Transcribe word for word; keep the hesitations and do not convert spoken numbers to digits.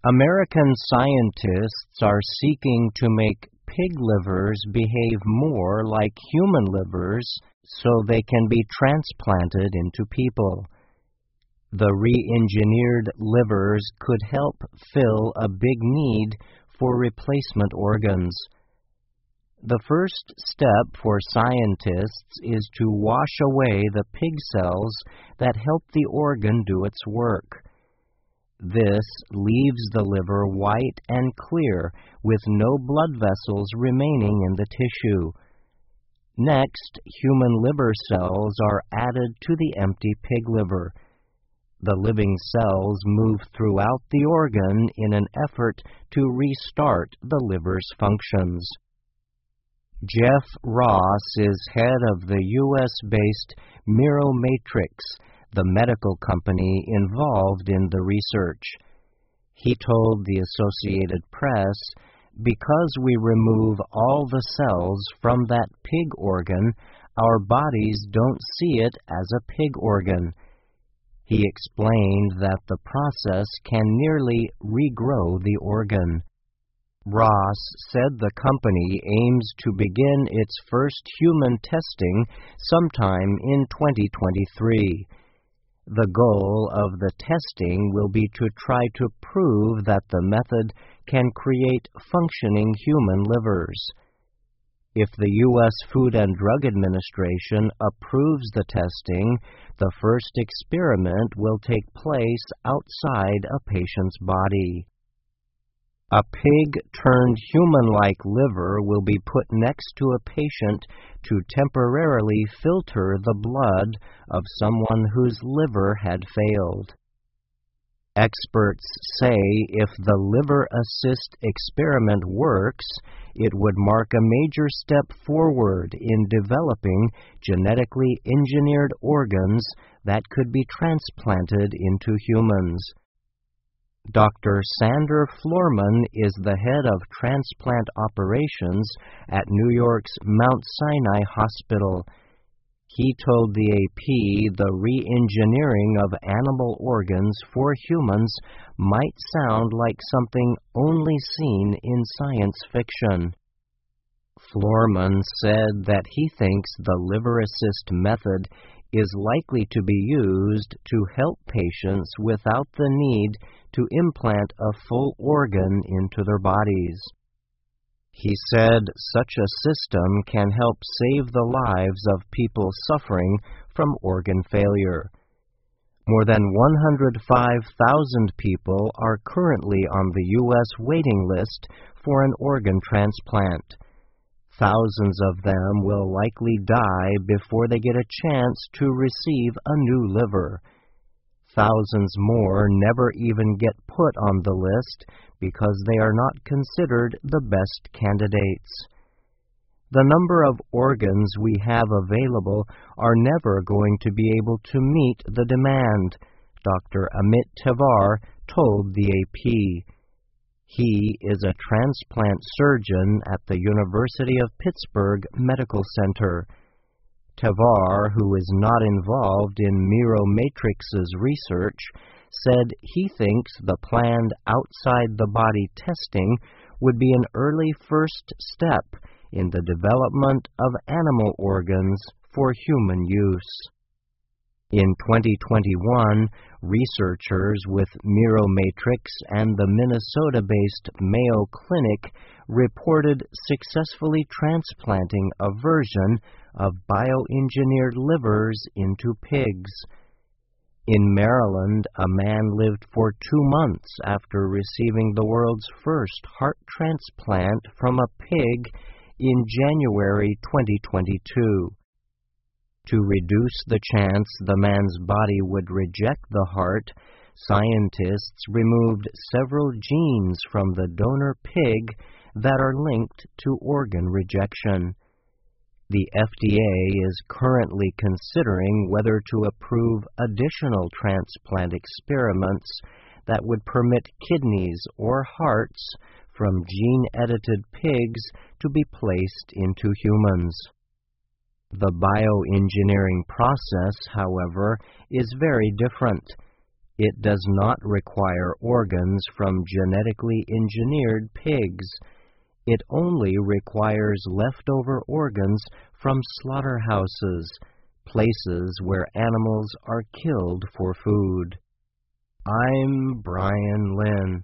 American scientists are seeking to make pig livers behave more like human livers so they can be transplanted into people. The re-engineered livers could help fill a big need for replacement organs. The first step for scientists is to wash away the pig cells that help the organ do its work. This leaves the liver white and clear, with no blood vessels remaining in the tissue. Next, human liver cells are added to the empty pig liver. The living cells move throughout the organ in an effort to restart the liver's functions. Jeff Ross is head of the U S-based Miromatrix, the medical company involved in the research. He told the Associated Press, "Because we remove all the cells from that pig organ, our bodies don't see it as a pig organ." He explained that the process can nearly regrow the organ. Ross said the company aims to begin its first human testing sometime in twenty twenty-three. The goal of the testing will be to try to prove that the method can create functioning human livers. If the U S Food and Drug Administration approves the testing, the first experiment will take place outside a patient's body. A pig-turned-human-like liver will be put next to a patient to temporarily filter the blood of someone whose liver had failed. Experts say if the Liver Assist experiment works, it would mark a major step forward in developing genetically engineered organs that could be transplanted into humans. Doctor Sander Florman is the head of transplant operations at New York's Mount Sinai Hospital. He told the A P the re-engineering of animal organs for humans might sound like something only seen in science fiction. Florman said that he thinks the Liver Assist method is likely to be used to help patients without the need to implant a full organ into their bodies. He said such a system can help save the lives of people suffering from organ failure. More than one hundred five thousand people are currently on the U S waiting list for an organ transplant. Thousands of them will likely die before they get a chance to receive a new liver. Thousands more never even get put on the list because they are not considered the best candidates. The number of organs we have available are never going to be able to meet the demand, Doctor Amit Tevar told the A P. He is a transplant surgeon at the University of Pittsburgh Medical Center. Tevar, who is not involved in Miromatrix's research, said he thinks the planned outside-the-body testing would be an early first step in the development of animal organs for human use. In twenty twenty-one, researchers with Miromatrix and the Minnesota-based Mayo Clinic reported successfully transplanting a version of bioengineered livers into pigs. In Maryland, a man lived for two months after receiving the world's first heart transplant from a pig in January twenty twenty-two. To reduce the chance the man's body would reject the heart, scientists removed several genes from the donor pig that are linked to organ rejection. The F D A is currently considering whether to approve additional transplant experiments that would permit kidneys or hearts from gene-edited pigs to be placed into humans. The bioengineering process, however, is very different. It does not require organs from genetically engineered pigs. It only requires leftover organs from slaughterhouses, places where animals are killed for food. I'm Brian Lynn.